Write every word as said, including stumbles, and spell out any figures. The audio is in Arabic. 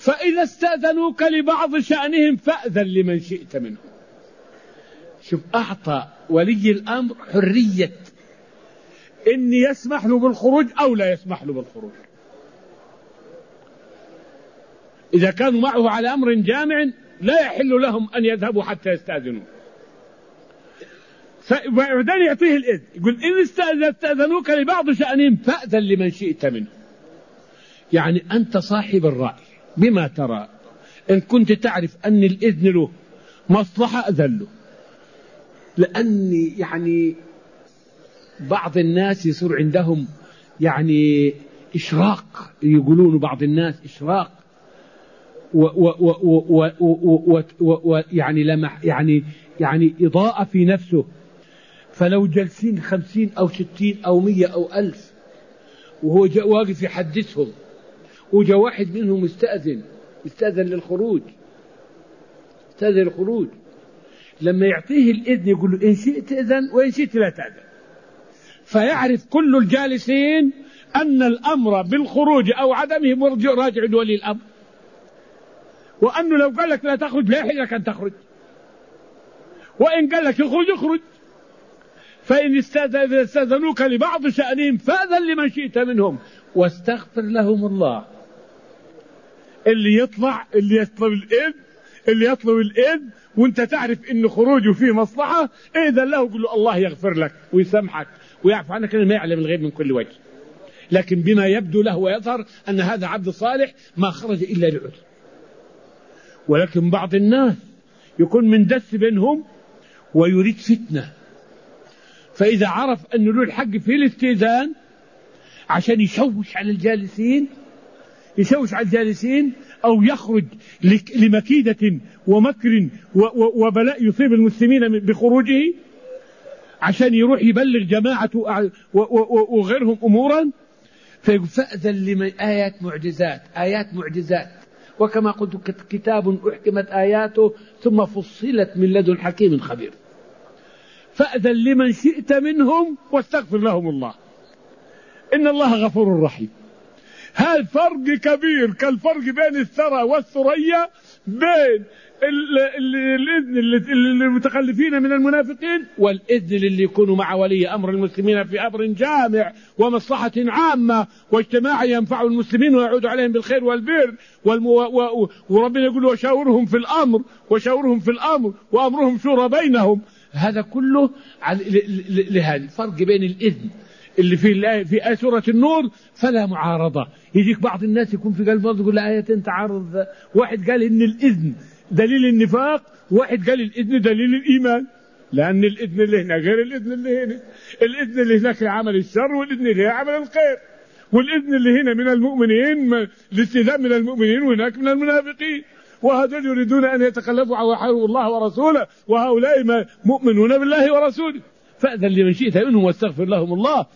فإذا استأذنوك لبعض شأنهم فأذن لمن شئت منهم. شوف، أعطى ولي الأمر حرية إن يسمح له بالخروج أو لا يسمح له بالخروج. إذا كانوا معه على أمر جامع لا يحل لهم أن يذهبوا حتى يستأذنوا، فبعدين يعطيه الإذن، يقول إن استأذنوك لبعض شأنهم فأذن لمن شئت منهم. يعني أنت صاحب الرأي بما ترى، إن كنت تعرف أن الإذن له مصلحة أذن له. لأني يعني بعض الناس يصير عندهم يعني إشراق، يقولون بعض الناس إشراق ويعني لمح يعني يعني إضاءة في نفسه. فلو جلسين خمسين أو ستين أو مية أو ألف وهو واقف يحدثهم، وجاء واحد منهم استأذن استأذن للخروج استأذن للخروج لما يعطيه الإذن يقول له إن شئت إذن وإن شئت لا تأذن. فيعرف كل الجالسين أن الأمر بالخروج أو عدمه راجع لولي الأمر، وأنه لو قال لك لا تخرج لا يحل لك أن تخرج، وإن قال لك اخرج اخرج. فإن استأذنوك لبعض شأنهم فأذن لمن شئت منهم واستغفر لهم الله. اللي يطلع اللي يطلب الإذن اللي يطلب الإذن وانت تعرف ان خروجه فيه مصلحة، إذن له قل له الله يغفر لك ويسامحك ويعفو عنك، ما يعلم الغيب من كل وجه، لكن بما يبدو له ويظهر أن هذا عبد صالح ما خرج إلا لعذر. ولكن بعض الناس يكون من دس بينهم ويريد فتنة، فإذا عرف أن له الحق في الاستئذان عشان يشوش على الجالسين يشوش على الجالسين أو يخرج لمكيدة ومكر وبلاء يصيب المسلمين بخروجه عشان يروح يبلغ جماعته وغيرهم أمورا، فأذن لمن آيات معجزات آيات معجزات وكما قلت كتاب أحكمت آياته ثم فصلت من لدن حكيم خبير. فأذن لمن شئت منهم واستغفر لهم الله إن الله غفور رحيم. هذا فرق كبير كالفرق بين الثرى والثريا، بين الإذن للمتخلفين من المنافقين والإذن اللي يكونوا مع ولي أمر المسلمين في أمر جامع ومصلحة عامة واجتماع ينفع المسلمين ويعود عليهم بالخير والبر والمو... و... وربنا يقول وشاورهم في الأمر وشاورهم في الأمر وأمرهم شورى بينهم. هذا كله لهذا الفرق بين الإذن اللي في في سورة النور فلا معارضة. يجيك بعض الناس يكون في قلبه يقول آيتين تعارض، واحد قال إن الإذن دليل النفاق، واحد قال الإذن دليل الإيمان، لأن الإذن اللي هنا غير الإذن اللي هنا. الإذن اللي هناك لعمل الشر والإذن اللي هنا عمل الخير، والإذن اللي هنا من المؤمنين الاستئذان من المؤمنين وهناك من المنافقين، وهذول يريدون أن يتخلفوا عن وحاربوا الله ورسوله وهؤلاء مؤمنون بالله ورسوله. فأذن لمن شئت منهم واستغفر لهم الله.